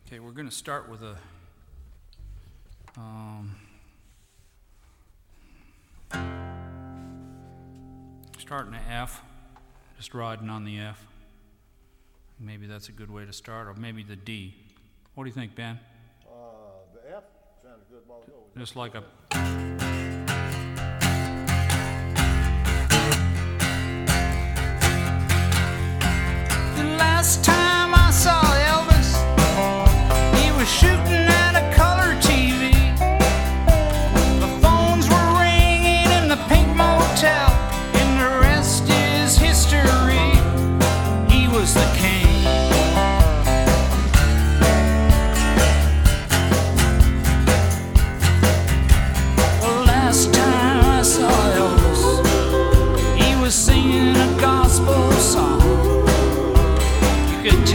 Okay, we're going to start with a starting an F, just riding on the F. Maybe that's a good way to start, or maybe the D. What do you think, Ben? The F sounds good while ago. Just like a... The last time I saw Elvis, he was shooting at a color TV. The phones were ringing in the Pink Motel, and the rest is history. He was the king. The last time I saw Elvis, he was singing a gospel song. You could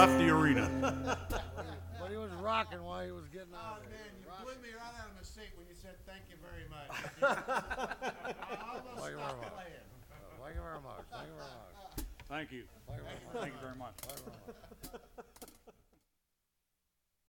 left the arena. But he was rocking while he was getting out Oh, of man, there. you blew me right out of my seat when you said thank you very much. I almost Thank you very stopped much. playing. Thank you very much. Thank you very much. Thank you. Thank you very much. Thank you very much. Thank you very much.